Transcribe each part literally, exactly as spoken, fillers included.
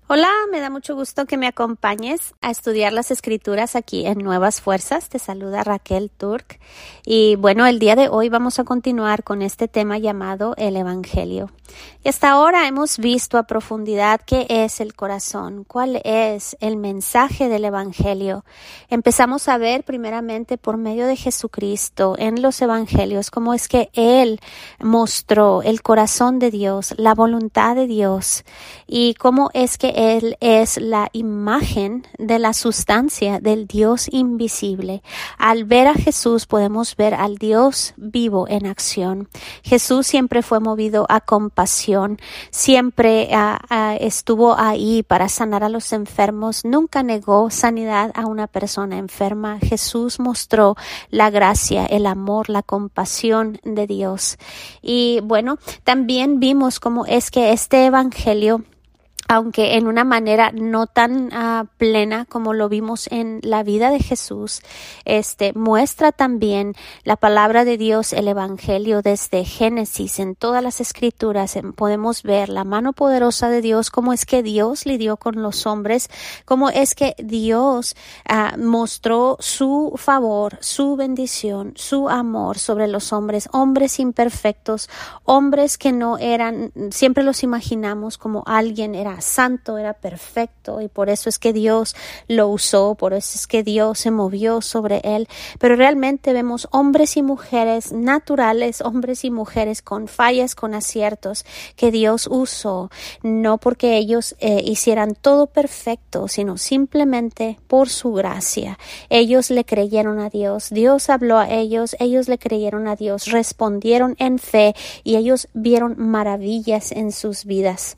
Hola, me da mucho gusto que me acompañes a estudiar las escrituras aquí en Nuevas Fuerzas. Te saluda Raquel Turk. Y bueno, el día de hoy vamos a continuar con este tema llamado el Evangelio. Y hasta ahora hemos visto a profundidad qué es el corazón, cuál es el mensaje del Evangelio. Empezamos a ver primeramente por medio de Jesucristo en los Evangelios cómo es que Él mostró el corazón de Dios, la voluntad de Dios y cómo es que Él es la imagen de la sustancia del Dios invisible. Al ver a Jesús podemos ver al Dios vivo en acción. Jesús siempre fue movido a compasión, siempre uh, uh, estuvo ahí para sanar a los enfermos, nunca negó sanidad a una persona enferma. Jesús mostró la gracia, el amor, la compasión de Dios. Y bueno, también vimos cómo es que este evangelio, aunque en una manera no tan uh, plena como lo vimos en la vida de Jesús, este muestra también la palabra de Dios, el Evangelio desde Génesis. En todas las escrituras en, podemos ver la mano poderosa de Dios, cómo es que Dios lidió con los hombres, cómo es que Dios uh, mostró su favor, su bendición, su amor sobre los hombres, hombres imperfectos, hombres que no eran, siempre los imaginamos como alguien era santo, era perfecto y por eso es que Dios lo usó, por eso es que Dios se movió sobre él, pero realmente vemos hombres y mujeres naturales, hombres y mujeres con fallas, con aciertos que Dios usó, no porque ellos eh, hicieran todo perfecto, sino simplemente por su gracia. Ellos le creyeron a Dios, Dios habló a ellos, ellos le creyeron a Dios, respondieron en fe y ellos vieron maravillas en sus vidas.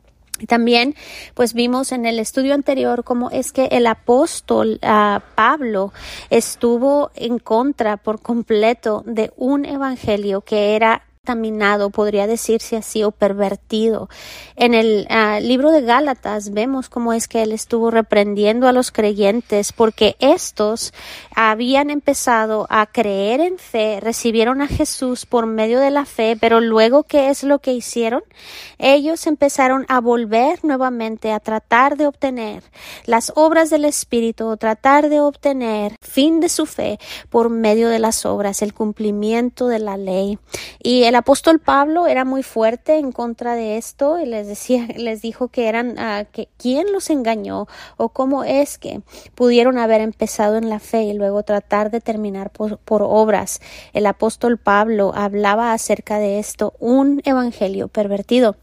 Y también, pues vimos en el estudio anterior cómo es que el apóstol uh, Pablo estuvo en contra por completo de un evangelio que era contaminado, podría decirse así, o pervertido. En el uh, libro de Gálatas vemos cómo es que él estuvo reprendiendo a los creyentes porque estos habían empezado a creer en fe, recibieron a Jesús por medio de la fe, pero luego, ¿qué es lo que hicieron? Ellos empezaron a volver nuevamente a tratar de obtener las obras del Espíritu, o tratar de obtener fin de su fe por medio de las obras, el cumplimiento de la ley. Y el apóstol Pablo era muy fuerte en contra de esto y les decía, les dijo que eran, uh, que quién los engañó o cómo es que pudieron haber empezado en la fe y luego tratar de terminar por, por obras. El apóstol Pablo hablaba acerca de esto, un evangelio pervertido.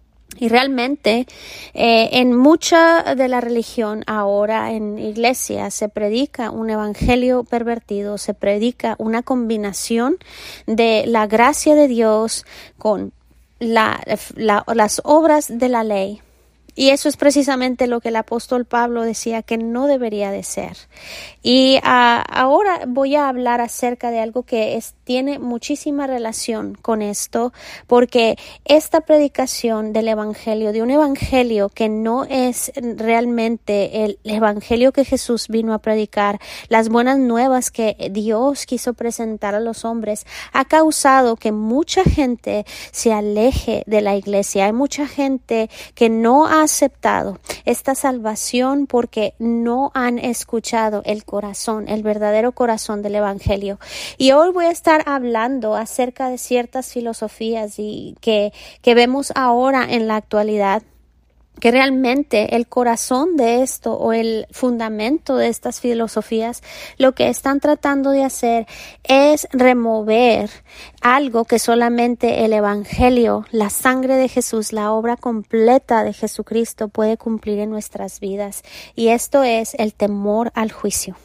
Y realmente eh, en mucha de la religión ahora en iglesia se predica un evangelio pervertido, se predica una combinación de la gracia de Dios con la, la, las obras de la ley. Y eso es precisamente lo que el apóstol Pablo decía que no debería de ser. Y uh, ahora voy a hablar acerca de algo que es, tiene muchísima relación con esto, porque esta predicación del evangelio, de un evangelio que no es realmente el evangelio que Jesús vino a predicar, las buenas nuevas que Dios quiso presentar a los hombres, ha causado que mucha gente se aleje de la iglesia. Hay mucha gente que no ha aceptado esta salvación porque no han escuchado el corazón, el verdadero corazón del evangelio. Y hoy voy a estar hablando acerca de ciertas filosofías y que, que vemos ahora en la actualidad, que realmente el corazón de esto o el fundamento de estas filosofías lo que están tratando de hacer es remover algo que solamente el evangelio, la sangre de Jesús, la obra completa de Jesucristo puede cumplir en nuestras vidas, y esto es el temor al juicio.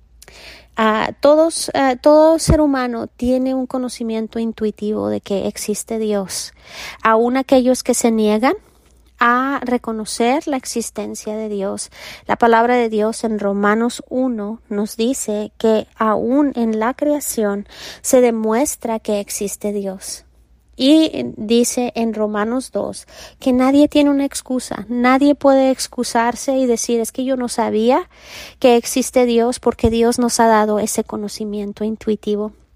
Uh, todos, uh, todo ser humano tiene un conocimiento intuitivo de que existe Dios. Aún aquellos que se niegan a reconocer la existencia de Dios. La palabra de Dios en Romanos uno nos dice que aún en la creación se demuestra que existe Dios. Y dice en Romanos dos que nadie tiene una excusa, nadie puede excusarse y decir es que yo no sabía que existe Dios, porque Dios nos ha dado ese conocimiento intuitivo.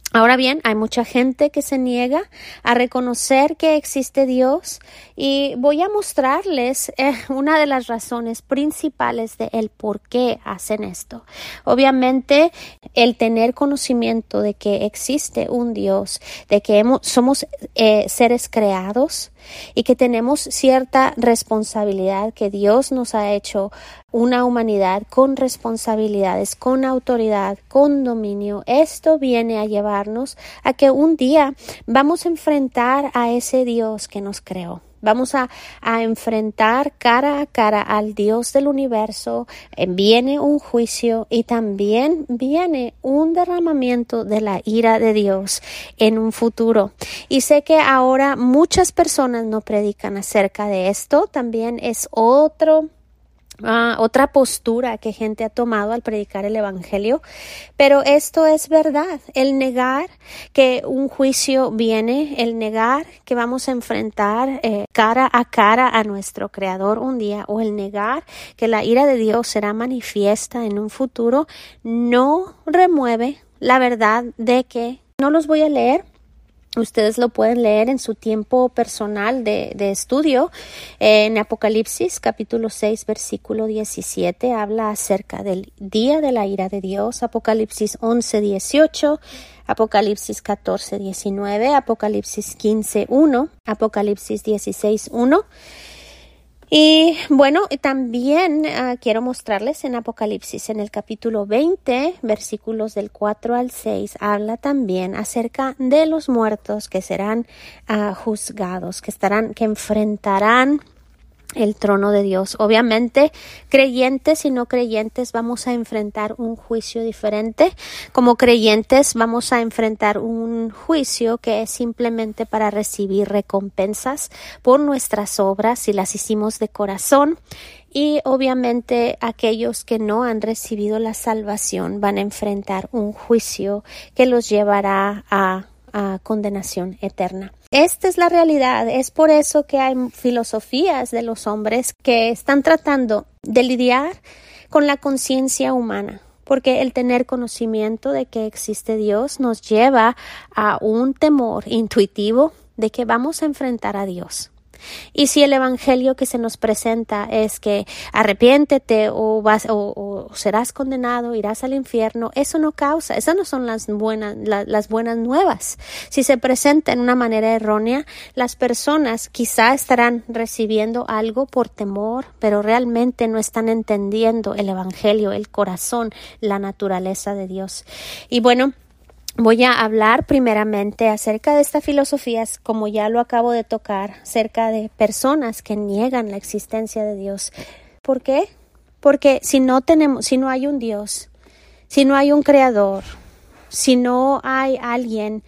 Ahora bien, hay mucha gente que se niega a reconocer que existe Dios y voy a mostrarles eh, una de las razones principales de el por qué hacen esto. Obviamente, el tener conocimiento de que existe un Dios, de que hemos, somos eh, seres creados y que tenemos cierta responsabilidad, que Dios nos ha hecho una humanidad con responsabilidades, con autoridad, con dominio. Esto viene a llevarnos a que un día vamos a enfrentar a ese Dios que nos creó. Vamos a, a enfrentar cara a cara al Dios del universo. Eh, viene un juicio y también viene un derramamiento de la ira de Dios en un futuro. Y sé que ahora muchas personas no predican acerca de esto. También es otro Uh, otra postura que gente ha tomado al predicar el evangelio, pero esto es verdad. El negar que un juicio viene, el negar que vamos a enfrentar eh, cara a cara a nuestro Creador un día, o el negar que la ira de Dios será manifiesta en un futuro, no remueve la verdad de que no los voy a leer. Ustedes lo pueden leer en su tiempo personal de, de estudio. En Apocalipsis capítulo seis versículo diecisiete habla acerca del día de la ira de Dios. Apocalipsis once dieciocho, Apocalipsis catorce diecinueve, Apocalipsis quince uno, Apocalipsis dieciséis uno. Y bueno, también uh, quiero mostrarles en Apocalipsis, en el capítulo veinte, versículos del cuatro al seis, habla también acerca de los muertos que serán uh, juzgados, que estarán, que enfrentarán el trono de Dios. Obviamente, creyentes y no creyentes vamos a enfrentar un juicio diferente. Como creyentes vamos a enfrentar un juicio que es simplemente para recibir recompensas por nuestras obras si las hicimos de corazón. Y obviamente aquellos que no han recibido la salvación van a enfrentar un juicio que los llevará a a condenación eterna. Esta es la realidad. Es por eso que hay filosofías de los hombres que están tratando de lidiar con la conciencia humana, porque el tener conocimiento de que existe Dios nos lleva a un temor intuitivo de que vamos a enfrentar a Dios. Y si el evangelio que se nos presenta es que arrepiéntete o vas o, o serás condenado, irás al infierno, eso no causa, esas no son las buenas, la, las buenas nuevas. Si se presenta en una manera errónea, las personas quizá estarán recibiendo algo por temor, pero realmente no están entendiendo el evangelio, el corazón, la naturaleza de Dios. Y bueno, voy a hablar primeramente acerca de esta filosofía, como ya lo acabo de tocar, acerca de personas que niegan la existencia de Dios. ¿Por qué? Porque si no tenemos, si no hay un Dios, si no hay un creador, si no hay alguien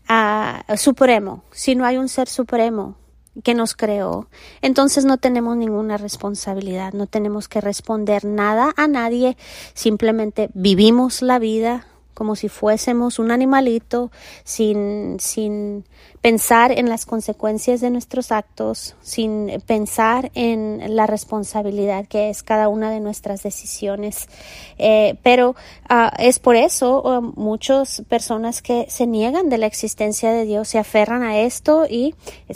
uh, supremo, si no hay un ser supremo que nos creó, entonces no tenemos ninguna responsabilidad, no tenemos que responder nada a nadie, simplemente vivimos la vida como si fuésemos un animalito, sin, sin pensar en las consecuencias de nuestros actos, sin pensar en la responsabilidad que es cada una de nuestras decisiones. Eh, pero uh, es por eso uh, muchas personas que se niegan de la existencia de Dios se aferran a esto. Y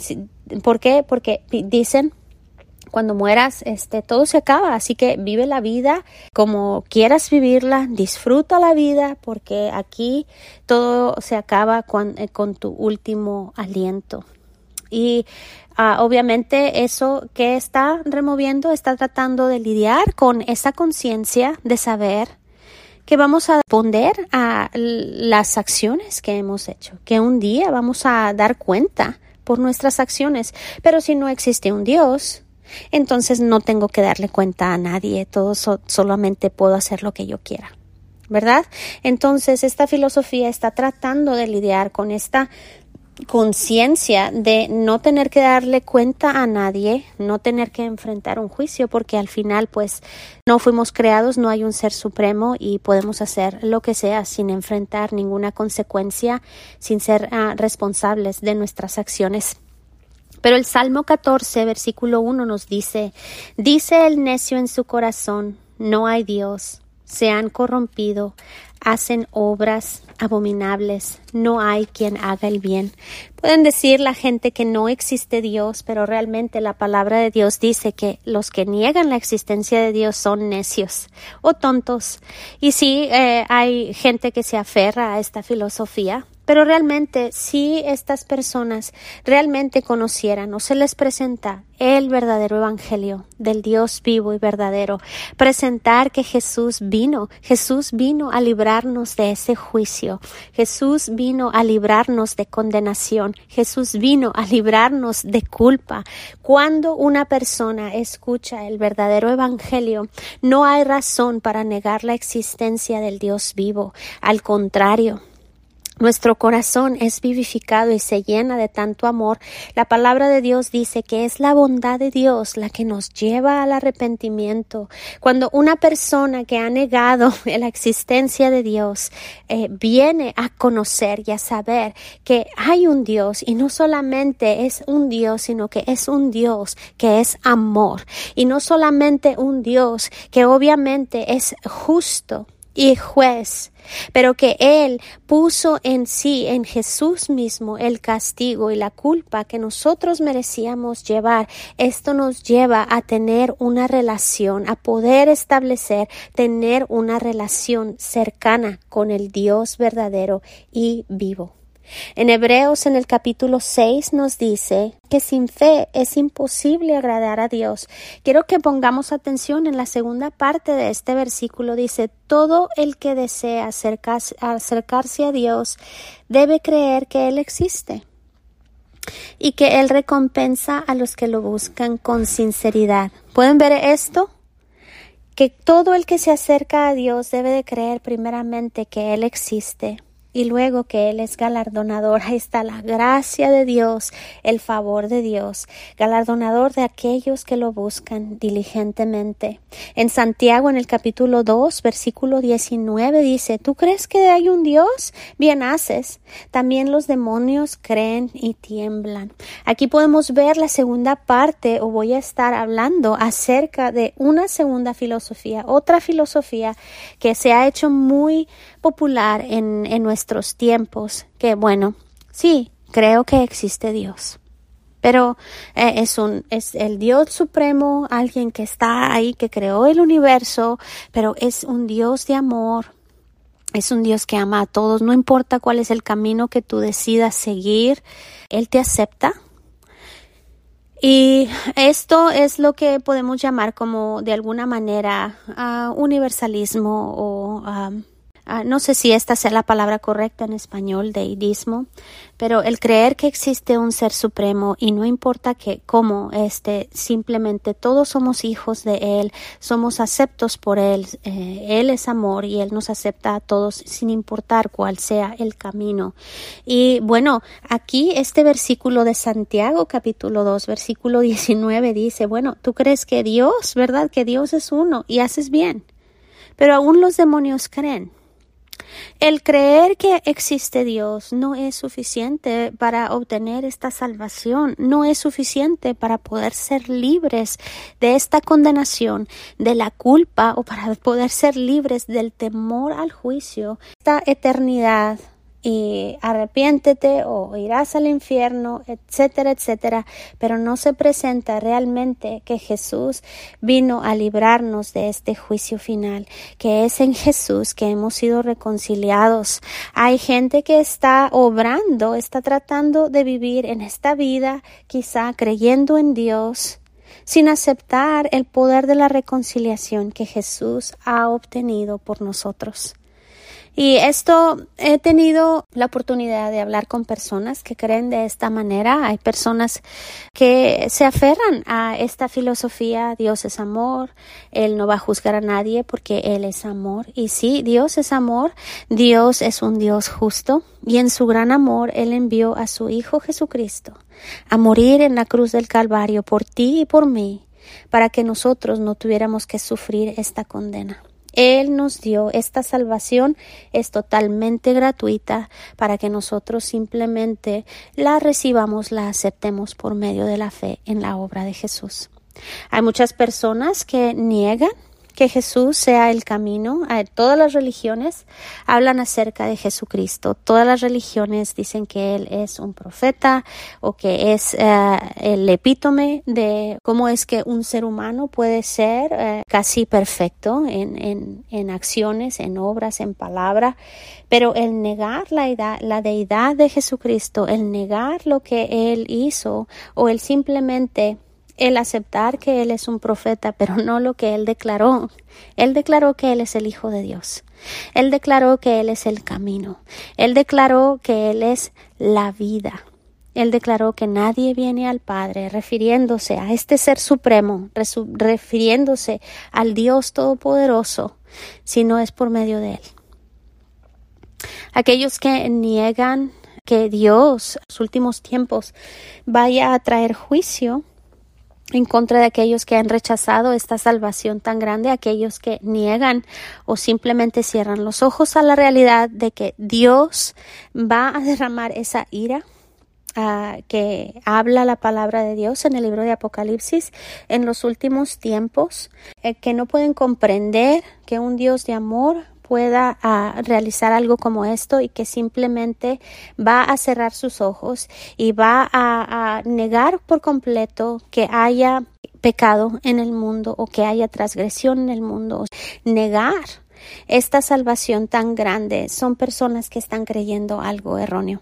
¿por qué? Porque dicen: cuando mueras, este, todo se acaba, así que vive la vida como quieras vivirla, disfruta la vida, porque aquí todo se acaba con, eh, con tu último aliento. Y uh, obviamente eso que está removiendo, está tratando de lidiar con esa conciencia de saber que vamos a responder a las acciones que hemos hecho, que un día vamos a dar cuenta por nuestras acciones. Pero si no existe un Dios, entonces no tengo que darle cuenta a nadie, todo so- solamente puedo hacer lo que yo quiera, ¿verdad? Entonces esta filosofía está tratando de lidiar con esta conciencia de no tener que darle cuenta a nadie, no tener que enfrentar un juicio, porque al final pues no fuimos creados, no hay un ser supremo y podemos hacer lo que sea sin enfrentar ninguna consecuencia, sin ser uh, responsables de nuestras acciones. Pero el Salmo catorce, versículo uno nos dice: dice el necio en su corazón, no hay Dios. se han corrompido, hacen obras abominables, no hay quien haga el bien. Pueden decir la gente que no existe Dios, pero realmente la palabra de Dios dice que los que niegan la existencia de Dios son necios o tontos. Y sí, eh, hay gente que se aferra a esta filosofía, pero realmente si estas personas realmente conocieran o se les presenta el verdadero evangelio del Dios vivo y verdadero, presentar que Jesús vino, Jesús vino a librarnos de ese juicio, Jesús vino a librarnos de condenación, Jesús vino a librarnos de culpa. Cuando una persona escucha el verdadero evangelio, no hay razón para negar la existencia del Dios vivo. Al contrario, nuestro corazón es vivificado y se llena de tanto amor. La palabra de Dios dice que es la bondad de Dios la que nos lleva al arrepentimiento. Cuando una persona que ha negado la existencia de Dios eh, viene a conocer y a saber que hay un Dios, y no solamente es un Dios, sino que es un Dios que es amor, y no solamente un Dios que obviamente es justo y juez, pero que Él puso en sí, en Jesús mismo, el castigo y la culpa que nosotros merecíamos llevar. Esto nos lleva a tener una relación, a poder establecer, tener una relación cercana con el Dios verdadero y vivo. En Hebreos, en el capítulo seis, nos dice que sin fe es imposible agradar a Dios. Quiero que pongamos atención en la segunda parte de este versículo. Dice, todo el que desea acercarse, acercarse a Dios debe creer que Él existe y que Él recompensa a los que lo buscan con sinceridad. ¿Pueden ver esto? Que todo el que se acerca a Dios debe de creer primeramente que Él existe y luego que Él es galardonador. Ahí está la gracia de Dios, el favor de Dios, galardonador de aquellos que lo buscan diligentemente. En Santiago, en el capítulo dos, versículo diecinueve, dice, ¿tú crees que hay un Dios? Bien haces. También los demonios creen y tiemblan. Aquí podemos ver la segunda parte, o voy a estar hablando acerca de una segunda filosofía, otra filosofía que se ha hecho muy popular en, en nuestros tiempos, que bueno, sí, creo que existe Dios, pero eh, es un es el Dios supremo, alguien que está ahí, que creó el universo, pero es un Dios de amor, es un Dios que ama a todos, no importa cuál es el camino que tú decidas seguir, Él te acepta. Y esto es lo que podemos llamar como de alguna manera uh, universalismo o uh, Uh, no sé si esta sea la palabra correcta en español, deísmo, pero el creer que existe un ser supremo y no importa que cómo este, simplemente todos somos hijos de Él, somos aceptos por Él, eh, Él es amor y Él nos acepta a todos sin importar cuál sea el camino. Y bueno, aquí este versículo de Santiago capítulo dos, versículo diecinueve dice, bueno, tú crees que Dios, ¿verdad? Que Dios es uno y haces bien, pero aún los demonios creen. El creer que existe Dios no es suficiente para obtener esta salvación, no es suficiente para poder ser libres de esta condenación, de la culpa o para poder ser libres del temor al juicio, esta eternidad. Y arrepiéntete o irás al infierno, etcétera, etcétera, pero no se presenta realmente que Jesús vino a librarnos de este juicio final, que es en Jesús que hemos sido reconciliados. Hay gente que está obrando, está tratando de vivir en esta vida, quizá creyendo en Dios, sin aceptar el poder de la reconciliación que Jesús ha obtenido por nosotros. Y esto he tenido la oportunidad de hablar con personas que creen de esta manera. Hay personas que se aferran a esta filosofía, Dios es amor, Él no va a juzgar a nadie porque Él es amor. Y sí, Dios es amor, Dios es un Dios justo y en su gran amor Él envió a su Hijo Jesucristo a morir en la cruz del Calvario por ti y por mí, para que nosotros no tuviéramos que sufrir esta condena. Él nos dio esta salvación, es totalmente gratuita para que nosotros simplemente la recibamos, la aceptemos por medio de la fe en la obra de Jesús. Hay muchas personas que niegan que Jesús sea el camino. Todas las religiones hablan acerca de Jesucristo. Todas las religiones dicen que Él es un profeta o que es uh, el epítome de cómo es que un ser humano puede ser uh, casi perfecto en, en, en acciones, en obras, en palabra. Pero el negar la, edad, la deidad de Jesucristo, el negar lo que Él hizo o el simplemente el aceptar que Él es un profeta, pero no lo que Él declaró. Él declaró que Él es el Hijo de Dios. Él declaró que Él es el camino. Él declaró que Él es la vida. Él declaró que nadie viene al Padre, refiriéndose a este Ser Supremo, refiriéndose al Dios Todopoderoso, si no es por medio de Él. Aquellos que niegan que Dios, en los últimos tiempos, vaya a traer juicio en contra de aquellos que han rechazado esta salvación tan grande, aquellos que niegan o simplemente cierran los ojos a la realidad de que Dios va a derramar esa ira uh, que habla la palabra de Dios en el libro de Apocalipsis en los últimos tiempos, eh, que no pueden comprender que un Dios de amor pueda uh, realizar algo como esto y que simplemente va a cerrar sus ojos y va a, a negar por completo que haya pecado en el mundo o que haya transgresión en el mundo. Negar esta salvación tan grande son personas que están creyendo algo erróneo.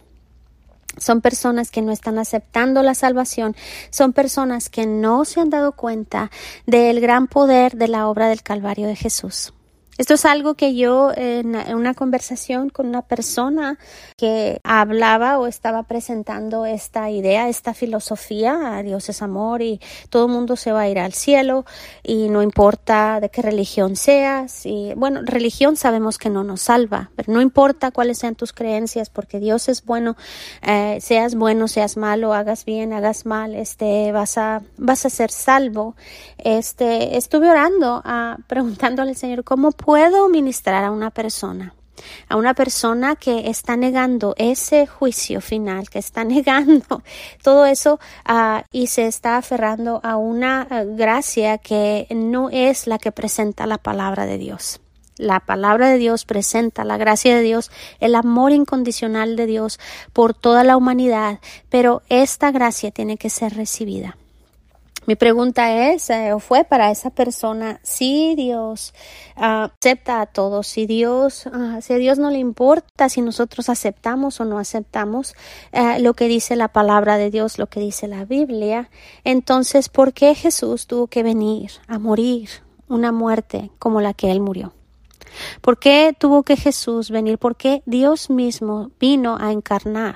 Son personas que no están aceptando la salvación, son personas que no se han dado cuenta del gran poder de la obra del Calvario de Jesús. Esto es algo que yo en una conversación con una persona que hablaba o estaba presentando esta idea, esta filosofía, Dios es amor y todo el mundo se va a ir al cielo y no importa de qué religión seas. Y bueno, religión sabemos que no nos salva, pero no importa cuáles sean tus creencias porque Dios es bueno, eh, seas bueno, seas malo, hagas bien, hagas mal, este, vas a, vas a ser salvo. Este, estuve orando, uh, preguntándole al Señor, ¿cómo puedo ministrar a una persona? A una persona que está negando ese juicio final, que está negando todo eso uh, y se está aferrando a una uh, gracia que no es la que presenta la palabra de Dios. La palabra de Dios presenta la gracia de Dios, el amor incondicional de Dios por toda la humanidad, pero esta gracia tiene que ser recibida. Mi pregunta es, eh, o fue para esa persona, si Dios uh, acepta a todos, si Dios, uh, si a Dios no le importa si nosotros aceptamos o no aceptamos uh, lo que dice la palabra de Dios, lo que dice la Biblia, entonces, ¿por qué Jesús tuvo que venir a morir una muerte como la que Él murió? ¿Por qué tuvo que Jesús venir? ¿Por qué Dios mismo vino a encarnar,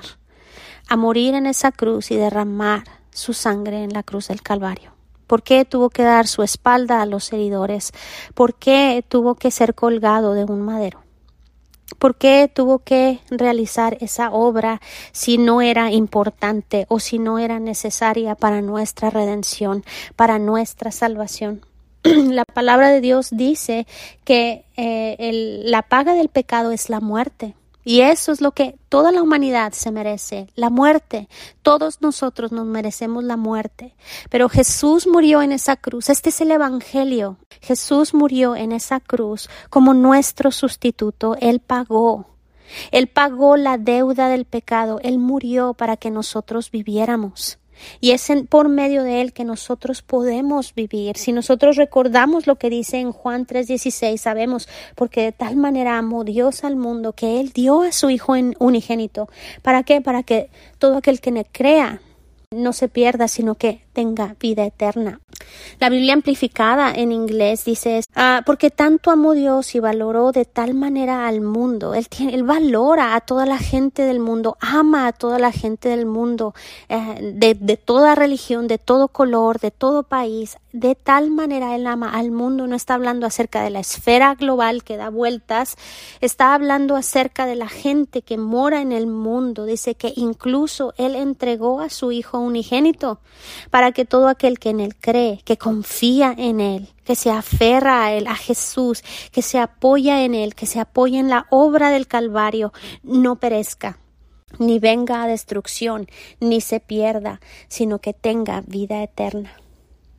a morir en esa cruz y derramar su sangre en la cruz del Calvario? ¿Por qué tuvo que dar su espalda a los heridores? ¿Por qué tuvo que ser colgado de un madero? ¿Por qué tuvo que realizar esa obra si no era importante o si no era necesaria para nuestra redención, para nuestra salvación? La palabra de Dios dice que eh, el, la paga del pecado es la muerte. Y eso es lo que toda la humanidad se merece, la muerte. Todos nosotros nos merecemos la muerte. Pero Jesús murió en esa cruz. Este es el Evangelio. Jesús murió en esa cruz como nuestro sustituto. Él pagó. Él pagó la deuda del pecado. Él murió para que nosotros viviéramos. Y es en, por medio de Él que nosotros podemos vivir. Si nosotros recordamos lo que dice en Juan tres dieciséis, sabemos, porque de tal manera amó Dios al mundo que Él dio a su Hijo unigénito. ¿Para qué? Para que todo aquel que le crea no se pierda, sino que tenga vida eterna. La Biblia amplificada en inglés dice, ah, porque tanto amó Dios y valoró de tal manera al mundo. Él, tiene, él valora a toda la gente del mundo, ama a toda la gente del mundo, eh, de, de toda religión, de todo color, de todo país. De tal manera Él ama al mundo. No está hablando acerca de la esfera global que da vueltas, está hablando acerca de la gente que mora en el mundo. Dice que incluso Él entregó a su Hijo unigénito para que todo aquel que en Él cree, que confía en Él, que se aferra a Él, a Jesús, que se apoya en Él, que se apoya en la obra del Calvario, no perezca, ni venga a destrucción, ni se pierda, sino que tenga vida eterna.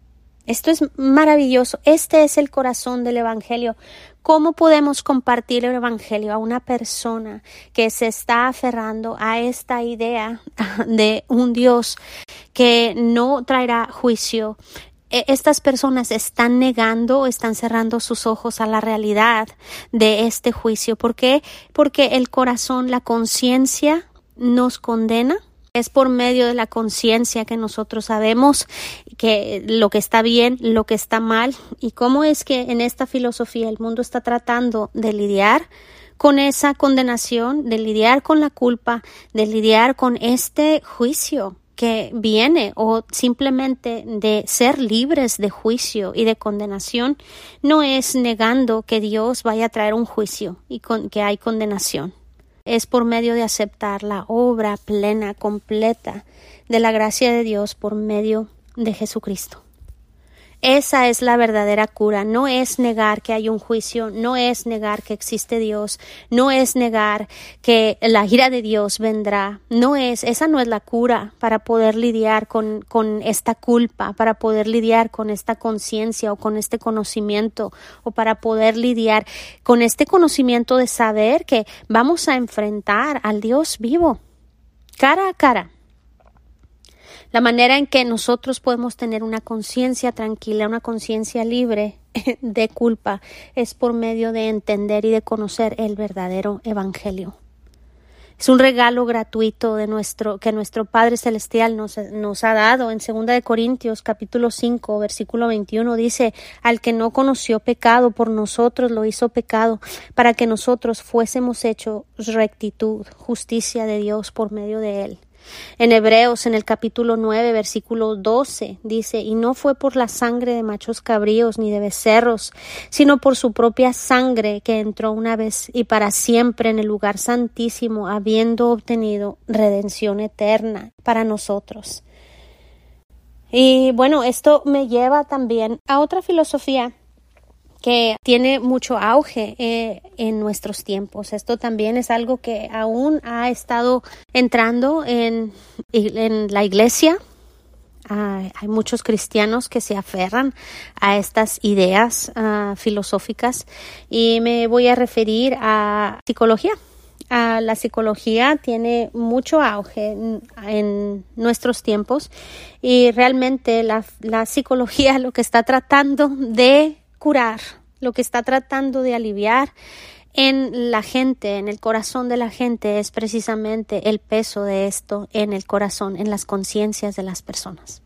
Esto es maravilloso. Este es el corazón del Evangelio. ¿Cómo podemos compartir el Evangelio a una persona que se está aferrando a esta idea de un Dios que no traerá juicio? Estas personas están negando, están cerrando sus ojos a la realidad de este juicio. ¿Por qué? Porque el corazón, la conciencia nos condena. Es por medio de la conciencia que nosotros sabemos que lo que está bien, lo que está mal, y cómo es que en esta filosofía el mundo está tratando de lidiar con esa condenación, de lidiar con la culpa, de lidiar con este juicio que viene, o simplemente de ser libres de juicio y de condenación. No es negando que Dios vaya a traer un juicio y con, que hay condenación. Es por medio de aceptar la obra plena, completa de la gracia de Dios por medio de Jesucristo. Esa es la verdadera cura. No es negar que hay un juicio, no es negar que existe Dios, no es negar que la ira de Dios vendrá. No es, esa no es la cura para poder lidiar con, con esta culpa, para poder lidiar con esta conciencia o con este conocimiento, o para poder lidiar con este conocimiento de saber que vamos a enfrentar al Dios vivo, cara a cara. La manera en que nosotros podemos tener una conciencia tranquila, una conciencia libre de culpa, es por medio de entender y de conocer el verdadero Evangelio. Es un regalo gratuito de nuestro, que nuestro Padre Celestial nos, nos ha dado. En segunda de Corintios, capítulo cinco, versículo veintiuno, dice: al que no conoció pecado, por nosotros lo hizo pecado, para que nosotros fuésemos hechos rectitud, justicia de Dios por medio de él. En Hebreos, en el capítulo nueve, versículo doce, dice: y no fue por la sangre de machos cabríos ni de becerros, sino por su propia sangre, que entró una vez y para siempre en el lugar santísimo, habiendo obtenido redención eterna para nosotros. Y bueno, esto me lleva también a otra filosofía que tiene mucho auge eh, en nuestros tiempos. Esto también es algo que aún ha estado entrando en, en la iglesia. Uh, hay muchos cristianos que se aferran a estas ideas uh, filosóficas, y me voy a referir a psicología. Uh, la psicología tiene mucho auge en, en nuestros tiempos, y realmente la, la psicología lo que está tratando de curar, lo que está tratando de aliviar en la gente, en el corazón de la gente, es precisamente el peso de esto en el corazón, en las conciencias de las personas.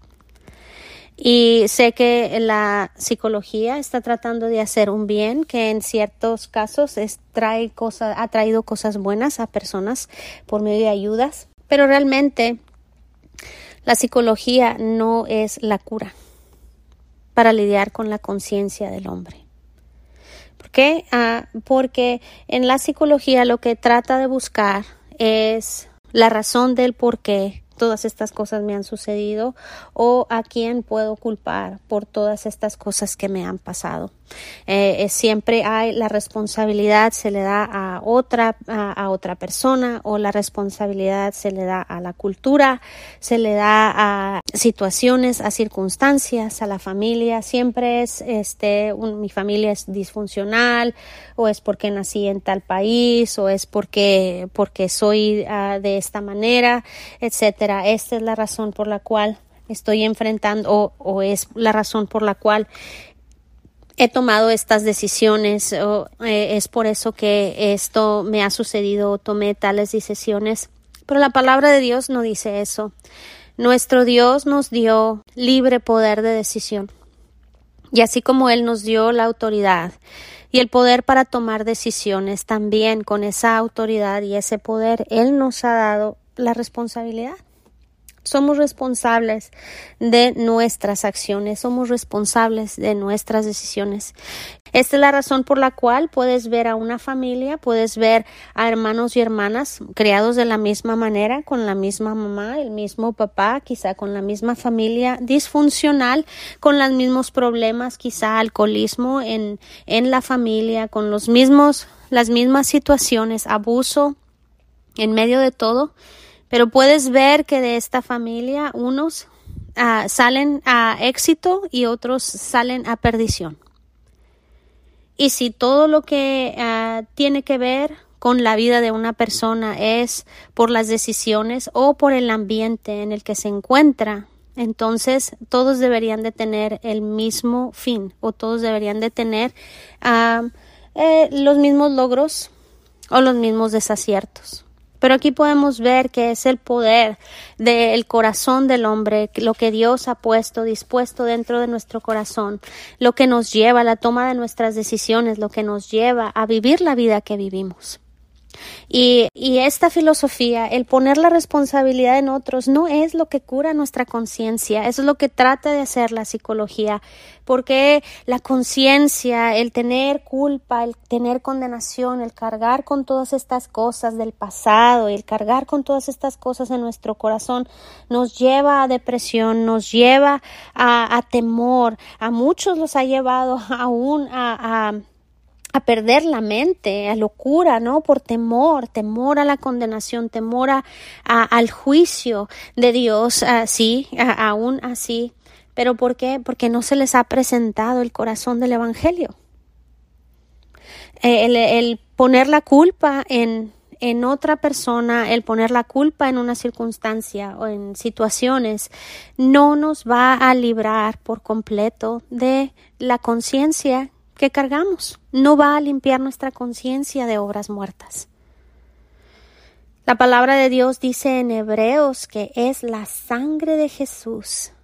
Y sé que la psicología está tratando de hacer un bien que en ciertos casos es, trae cosas, ha traído cosas buenas a personas por medio de ayudas, pero realmente la psicología no es la cura para lidiar con la conciencia del hombre. ¿Por qué? Ah, porque en la psicología lo que trata de buscar es la razón del por qué todas estas cosas me han sucedido, o a quién puedo culpar por todas estas cosas que me han pasado. Eh, siempre hay la responsabilidad, se le da a otra, a, a otra persona, o la responsabilidad se le da a la cultura, se le da a situaciones, a circunstancias, a la familia. Siempre es, este, un, mi familia es disfuncional, o es porque nací en tal país, o es porque, porque soy uh, de esta manera, etcétera. Esta es la razón por la cual estoy enfrentando, o, o es la razón por la cual he tomado estas decisiones, o eh, es por eso que esto me ha sucedido, tomé tales decisiones. Pero la palabra de Dios no dice eso. Nuestro Dios nos dio libre poder de decisión. Y así como Él nos dio la autoridad y el poder para tomar decisiones, también con esa autoridad y ese poder, Él nos ha dado la responsabilidad. Somos responsables de nuestras acciones, somos responsables de nuestras decisiones. Esta es la razón por la cual puedes ver a una familia, puedes ver a hermanos y hermanas criados de la misma manera, con la misma mamá, el mismo papá, quizá con la misma familia disfuncional, con los mismos problemas, quizá alcoholismo en, en la familia, con los mismos, las mismas situaciones, abuso en medio de todo. Pero puedes ver que de esta familia unos uh, salen a éxito y otros salen a perdición. Y si todo lo que uh, tiene que ver con la vida de una persona es por las decisiones o por el ambiente en el que se encuentra, entonces todos deberían de tener el mismo fin o todos deberían de tener uh, eh, los mismos logros o los mismos desaciertos. Pero aquí podemos ver que es el poder del corazón del hombre, lo que Dios ha puesto, dispuesto dentro de nuestro corazón, lo que nos lleva a la toma de nuestras decisiones, lo que nos lleva a vivir la vida que vivimos. Y, y esta filosofía, el poner la responsabilidad en otros, no es lo que cura nuestra conciencia, eso es lo que trata de hacer la psicología, porque la conciencia, el tener culpa, el tener condenación, el cargar con todas estas cosas del pasado, el cargar con todas estas cosas en nuestro corazón, nos lleva a depresión, nos lleva a, a temor, a muchos los ha llevado aún a... a a perder la mente, a locura, ¿no? Por temor, temor a la condenación, temor a, a, al juicio de Dios, uh, sí, a, aún así. ¿Pero por qué? Porque no se les ha presentado el corazón del Evangelio. El, el poner la culpa en, en otra persona, el poner la culpa en una circunstancia o en situaciones, no nos va a librar por completo de la conciencia que cargamos, no va a limpiar nuestra conciencia de obras muertas. La palabra de Dios dice en Hebreos que es la sangre de Jesús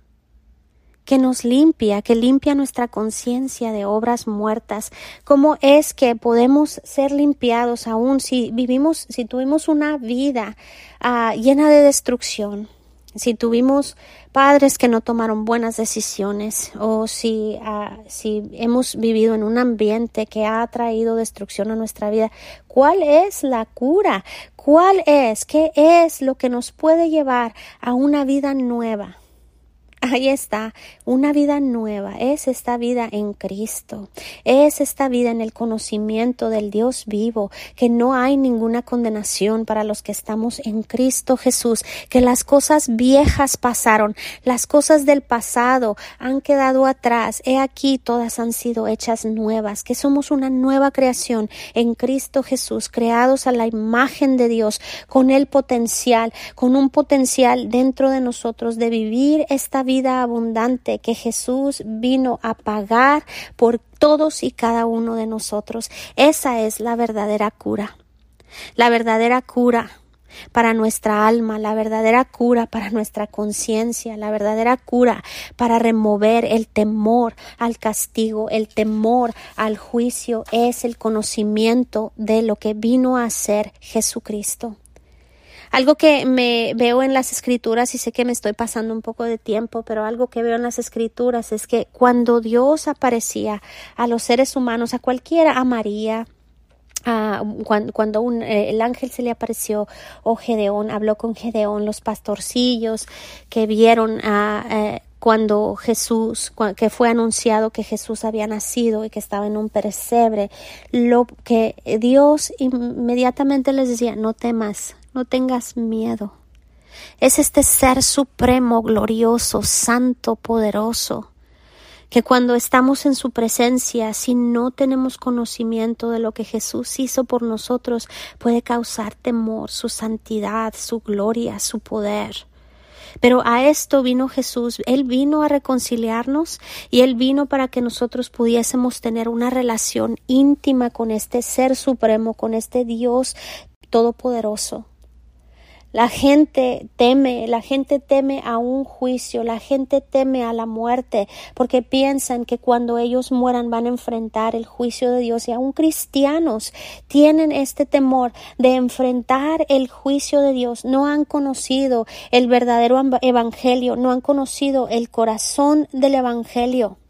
que nos limpia, que limpia nuestra conciencia de obras muertas. ¿Cómo es que podemos ser limpiados aún si vivimos, si tuvimos una vida uh, llena de destrucción? Si tuvimos padres que no tomaron buenas decisiones o si, uh, si hemos vivido en un ambiente que ha traído destrucción a nuestra vida, ¿cuál es la cura? ¿Cuál es? ¿Qué es lo que nos puede llevar a una vida nueva? Ahí está, una vida nueva, es esta vida en Cristo, es esta vida en el conocimiento del Dios vivo, que no hay ninguna condenación para los que estamos en Cristo Jesús, que las cosas viejas pasaron, las cosas del pasado han quedado atrás, he aquí todas han sido hechas nuevas, que somos una nueva creación en Cristo Jesús, creados a la imagen de Dios, con el potencial, con un potencial dentro de nosotros de vivir esta vida vida abundante que Jesús vino a pagar por todos y cada uno de nosotros. Esa es la verdadera cura. La verdadera cura para nuestra alma, la verdadera cura para nuestra conciencia, la verdadera cura para remover el temor al castigo, el temor al juicio, es el conocimiento de lo que vino a hacer Jesucristo. Algo que me veo en las escrituras, y sé que me estoy pasando un poco de tiempo, pero algo que veo en las escrituras es que cuando Dios aparecía a los seres humanos, a cualquiera, a María, Uh, cuando, cuando un, eh, el ángel se le apareció, o Gedeón, habló con Gedeón, los pastorcillos que vieron a uh, eh, cuando Jesús, cu- que fue anunciado que Jesús había nacido y que estaba en un pesebre, lo que Dios inmediatamente les decía: no temas, no tengas miedo. Es este ser supremo, glorioso, santo, poderoso, que cuando estamos en su presencia, si no tenemos conocimiento de lo que Jesús hizo por nosotros, puede causar temor, su santidad, su gloria, su poder. Pero a esto vino Jesús, Él vino a reconciliarnos y Él vino para que nosotros pudiésemos tener una relación íntima con este ser supremo, con este Dios todopoderoso. La gente teme, la gente teme a un juicio, la gente teme a la muerte, porque piensan que cuando ellos mueran van a enfrentar el juicio de Dios. Y aún cristianos tienen este temor de enfrentar el juicio de Dios. No han conocido el verdadero evangelio, no han conocido el corazón del evangelio.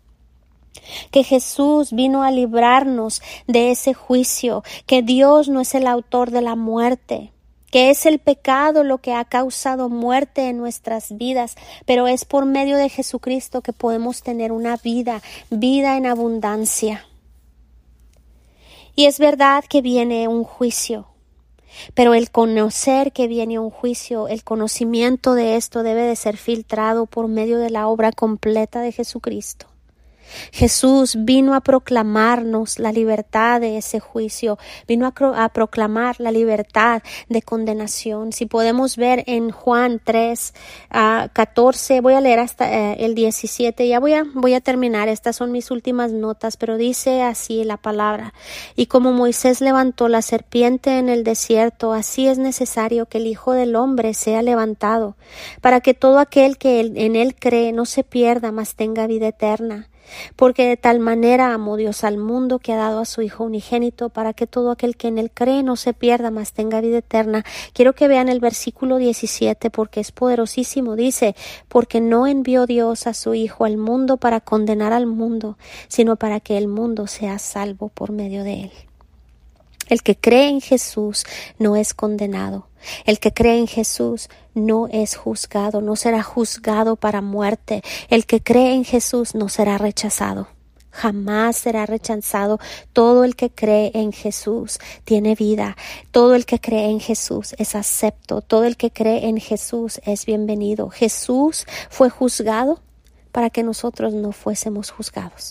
Que Jesús vino a librarnos de ese juicio, que Dios no es el autor de la muerte, que es el pecado lo que ha causado muerte en nuestras vidas, pero es por medio de Jesucristo que podemos tener una vida, vida en abundancia. Y es verdad que viene un juicio, Pero el conocer que viene un juicio, el conocimiento de esto debe de ser filtrado por medio de la obra completa de Jesucristo. Jesús vino a proclamarnos la libertad de ese juicio, vino a, cro- a proclamar la libertad de condenación. Si podemos ver en Juan tres, uh, catorce, voy a leer hasta uh, el diecisiete, ya voy a, voy a terminar, estas son mis últimas notas, pero dice así la palabra: y como Moisés levantó la serpiente en el desierto, así es necesario que el Hijo del Hombre sea levantado, para que todo aquel que en él cree no se pierda, mas tenga vida eterna. Porque de tal manera amó Dios al mundo que ha dado a su Hijo unigénito, para que todo aquel que en él cree no se pierda, mas tenga vida eterna. Quiero que vean el versículo diecisiete porque es poderosísimo. Dice: porque no envió Dios a su Hijo al mundo para condenar al mundo, sino para que el mundo sea salvo por medio de él. El que cree en Jesús no es condenado. El que cree en Jesús no es juzgado, no será juzgado para muerte. El que cree en Jesús no será rechazado. Jamás será rechazado. Todo el que cree en Jesús tiene vida. Todo el que cree en Jesús es acepto. Todo el que cree en Jesús es bienvenido. Jesús fue juzgado para que nosotros no fuésemos juzgados.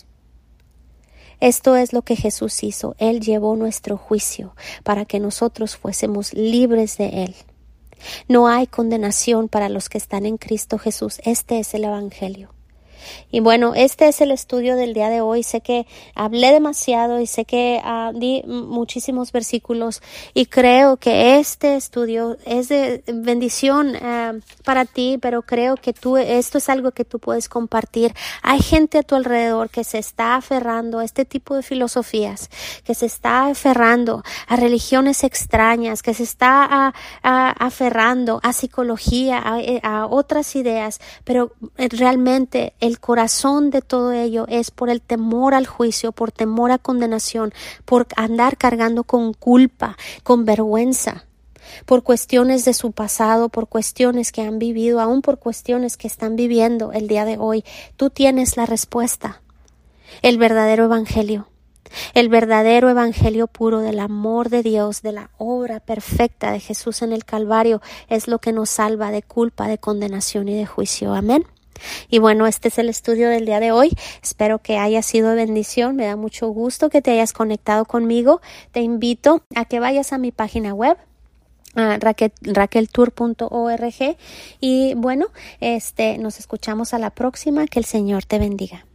Esto es lo que Jesús hizo. Él llevó nuestro juicio para que nosotros fuésemos libres de él. No hay condenación para los que están en Cristo Jesús. Este es el Evangelio. Y bueno, este es el estudio del día de hoy. Sé que hablé demasiado y sé que uh, di muchísimos versículos y creo que este estudio es de bendición uh, para ti, pero creo que tú, esto es algo que tú puedes compartir. Hay gente a tu alrededor que se está aferrando a este tipo de filosofías, que se está aferrando a religiones extrañas, que se está uh, uh, aferrando a psicología, a, a otras ideas, pero realmente el corazón de todo ello es por el temor al juicio, por temor a condenación, por andar cargando con culpa, con vergüenza, por cuestiones de su pasado, por cuestiones que han vivido, aún por cuestiones que están viviendo el día de hoy. Tú tienes la respuesta, el verdadero evangelio. El verdadero evangelio puro del amor de Dios, de la obra perfecta de Jesús en el Calvario, es lo que nos salva de culpa, de condenación y de juicio. Amén. Y bueno, este es el estudio del día de hoy. Espero que haya sido de bendición. Me da mucho gusto que te hayas conectado conmigo. Te invito a que vayas a mi página web, Uh, raquel, raquel tour punto org, y bueno, este, nos escuchamos a la próxima. Que el Señor te bendiga.